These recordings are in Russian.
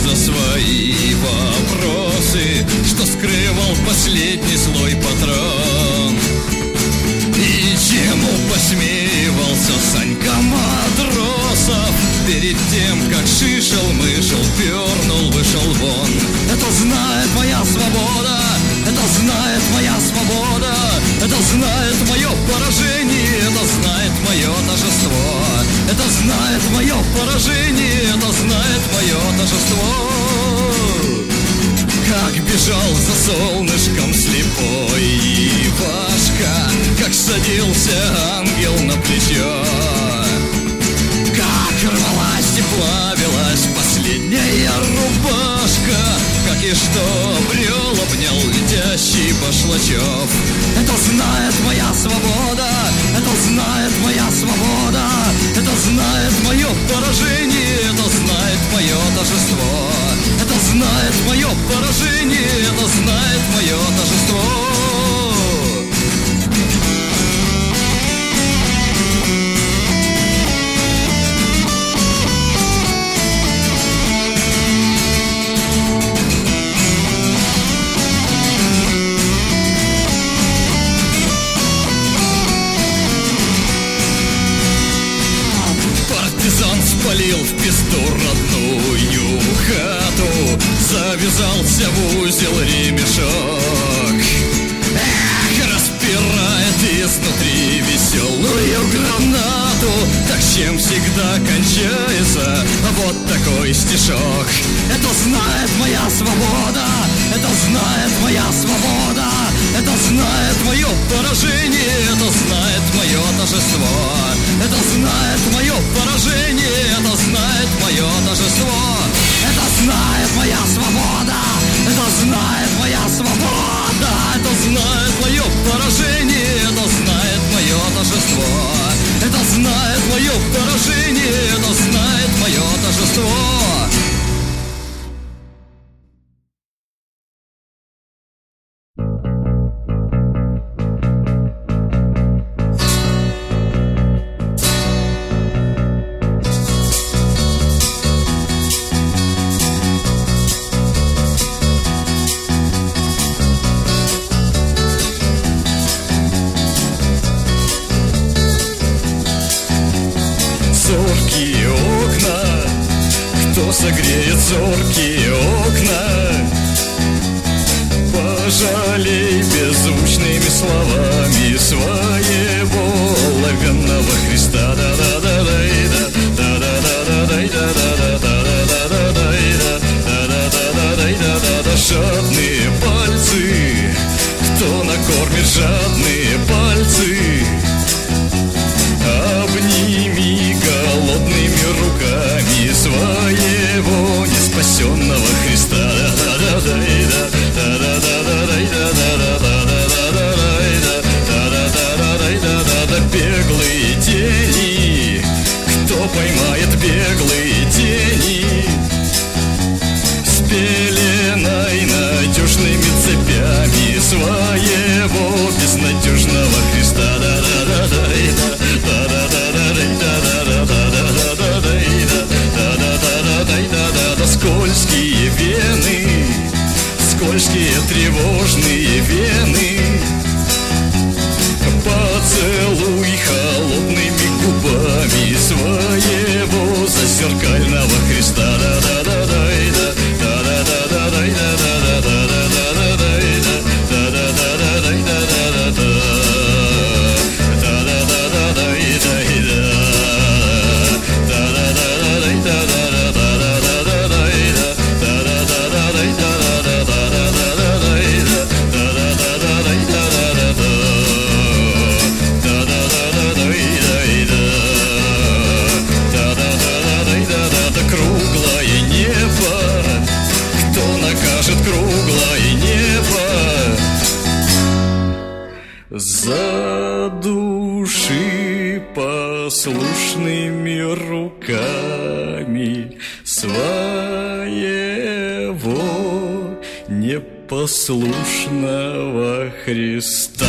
за свои вопросы, что скрывал последний злой патрон. И чему посмеивался Санька Матросов перед тем, как шишел-мышел, пернул, вышел вон. Это знает моя свобода, это знает моя свобода, это знает мое поражение, это знает мое торжество. Это знает мое поражение, это знает мое торжество. Как бежал за солнышком слепой Ивашка, как садился ангел на плечо, как рвалась и плавилась последняя рубашка, как и что обрел, обнял летящий Башлачев. Это знает моя свобода, это знает моя свобода, это знает мое поражение, это знает мое торжество. Это знает мое поражение, это знает мое торжество. Партизан спалил в пизду родную хату, завязался в узел ремешок. Эх, распирает изнутри веселую гранату. Так чем всегда кончается вот такой стишок. Это знает моя свобода, это знает моя свобода, это знает мое поражение, это знает мое торжество. Это знает мое поражение, это знает мое торжество. Это знает моя свобода, это знает моя свобода, это знает мое поражение, это знает мое торжество. Это знает мое поражение, это знает мое торжество. Зоркие окна, кто согреет зоркие окна? Пожалей беззвучными словами своего оловянного Христа. Жадные пальцы, кто накормит жадные пальцы? Обними голодными руками своего неспасенного Христа. Беглые тени, кто поймает беглые тени? С пеленой надежными цепями своего безнадежного Христа. Скользкие вены, скользкие тревожные вены. Поцелуй холодными губами своего зазеркального Христа. Круглое небо, кто накажет круглое небо? Задуши послушными руками своего непослушного Христа.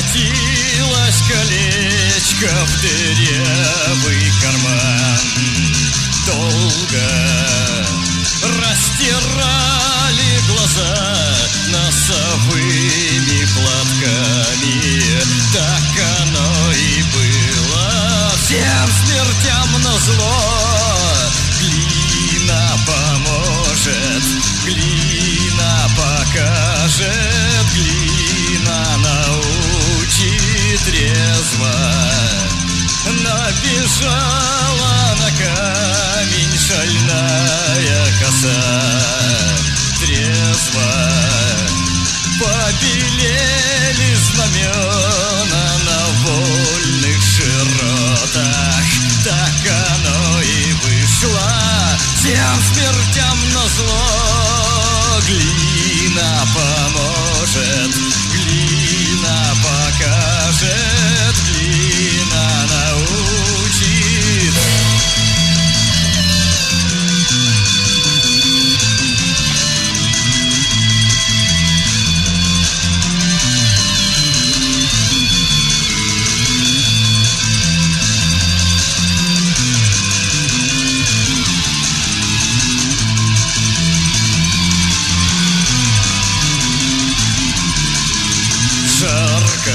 Превратилось колечко в дырявый карман. Долго растирали глаза носовыми платками. Так оно и было, всем смертям назло. Глина поможет, глина покажет, глина научит трезво. Набежала на камень шальная коса. Трезво побелели знамена на вольных широтах. Так оно и вышло, всем смертям назло. Глина поможет, глина покажет, глина научит. Жарко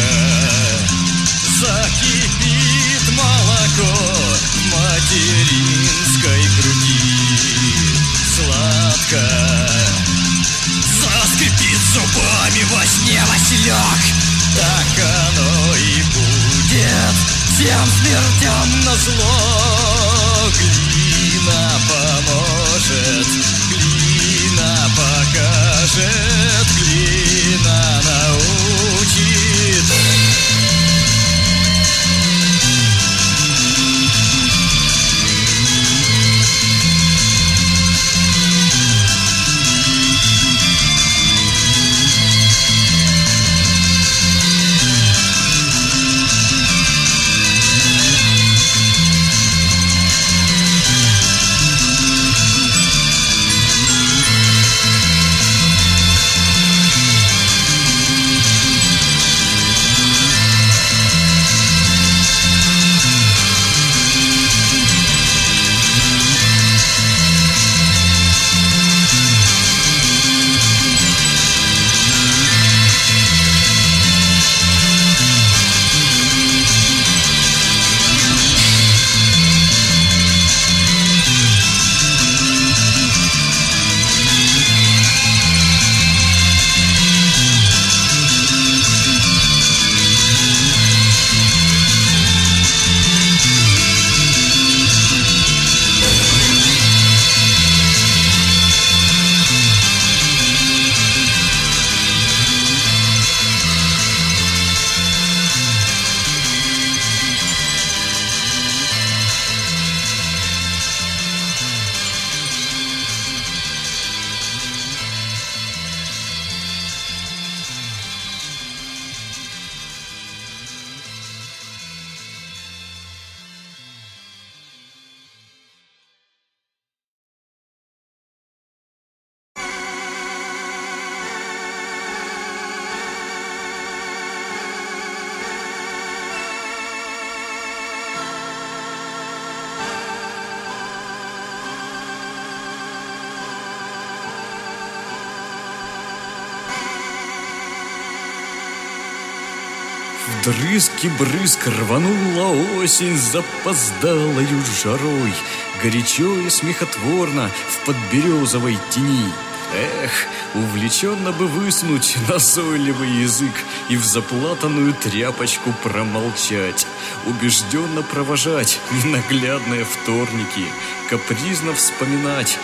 закипит молоко в материнской груди. Сладко заскрипит зубами во сне Василек. Так оно и будет, всем смертям назло. Глина поможет, глина покажет, глина научит. Вдрызг-брызг рванула осень запоздалою жарой, горячо и смехотворно в подберезовой тени. Эх, увлеченно бы высунуть назойливый язык и в заплатанную тряпочку промолчать, убежденно провожать ненаглядные вторники, капризно вспоминать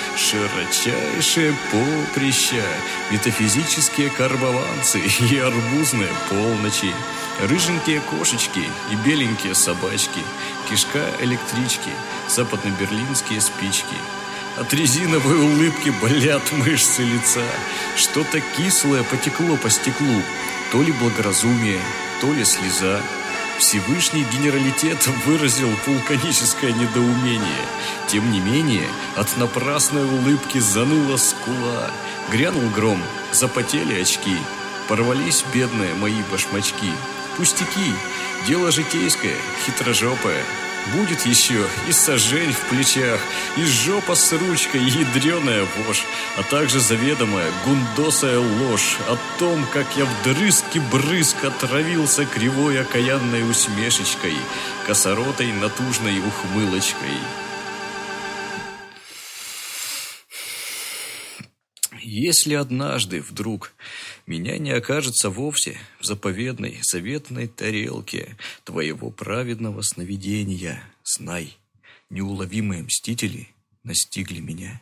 широчайшие поприща, метафизические карбованцы и арбузные полночи, рыженькие кошечки и беленькие собачки, кишка электрички, западно-берлинские спички. От резиновой улыбки болят мышцы лица. Что-то кислое потекло по стеклу. То ли благоразумие, то ли слеза. Всевышний генералитет выразил вулканическое недоумение. Тем не менее, от напрасной улыбки заныла скула. Грянул гром, запотели очки. Порвались бедные мои башмачки. пустяки, дело житейское, хитрожопое. Будет еще и сажень в плечах, и жопа с ручкой, и ядреная вошь, а также заведомая гундосая ложь о том, как я вдрызг-брызг отравился кривой окаянной усмешечкой, косоротой натужной ухмылочкой. Если однажды вдруг меня не окажется вовсе в заповедной, заветной тарелке твоего праведного сновидения, знай, неуловимые мстители настигли меня.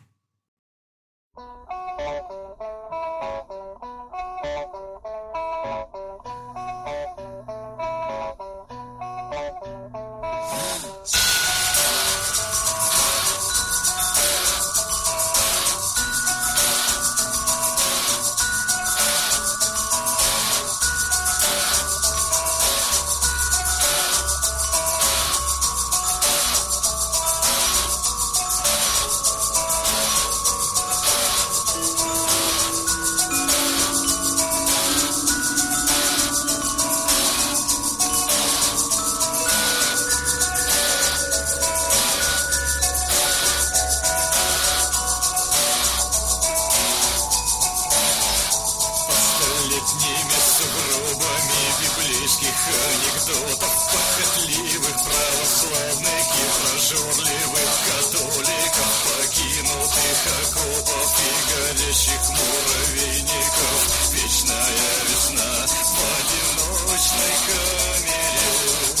Летними сугробами библейских анекдотов, похотливых, православных и прожорливых католиков, покинутых окопов и горящих муравейников. Вечная весна в одиночной камере.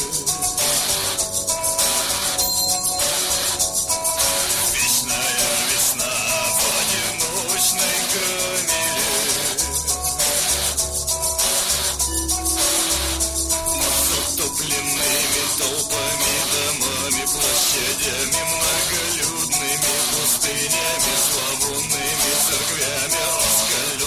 Вечная весна в одиночной камере. Затопленными толпами, домами, площадями, многолюдными пустынями, зловонными церквями, раскаленными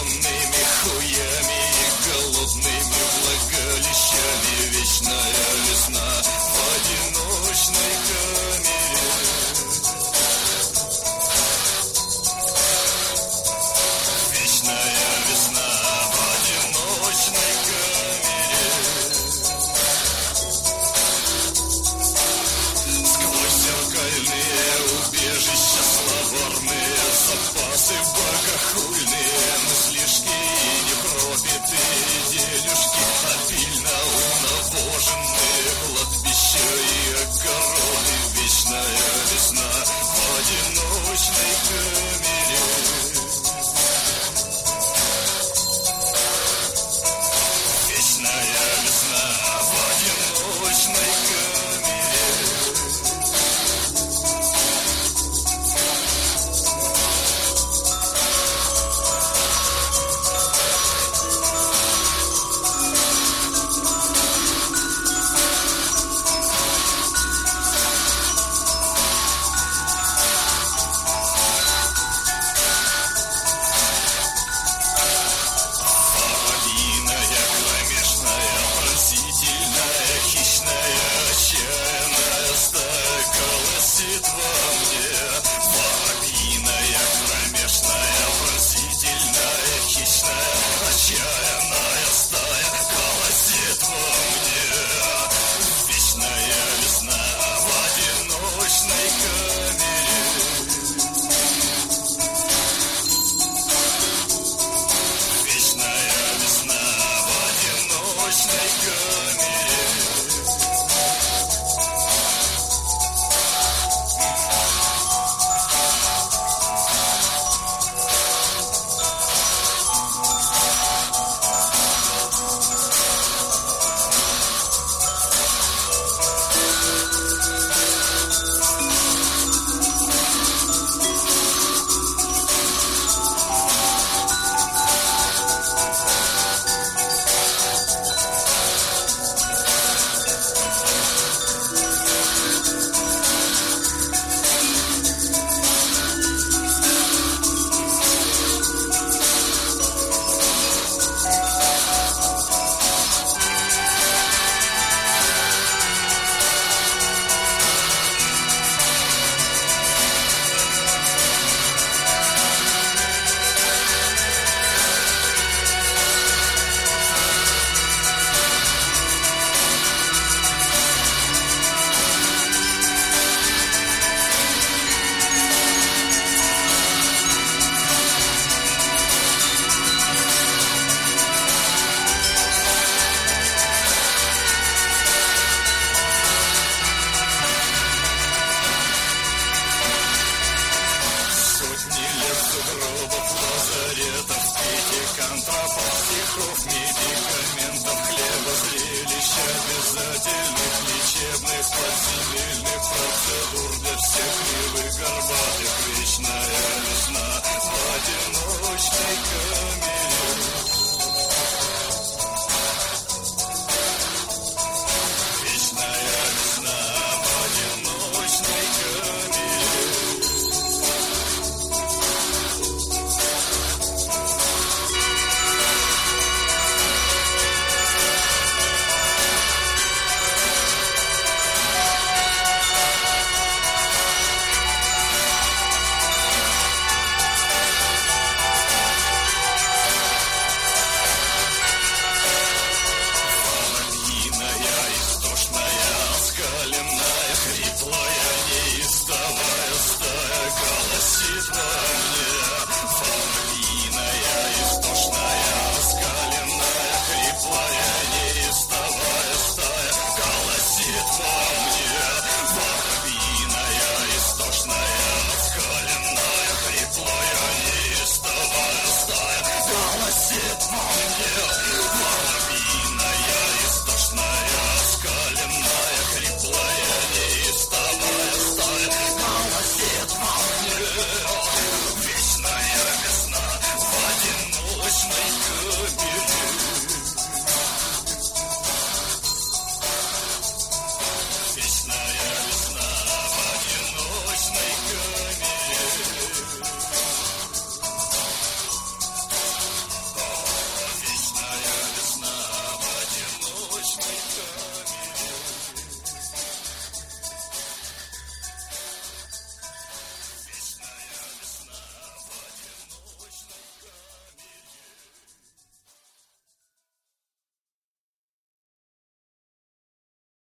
земельных процедур для всех кривых горбатых вечная весна в одиночной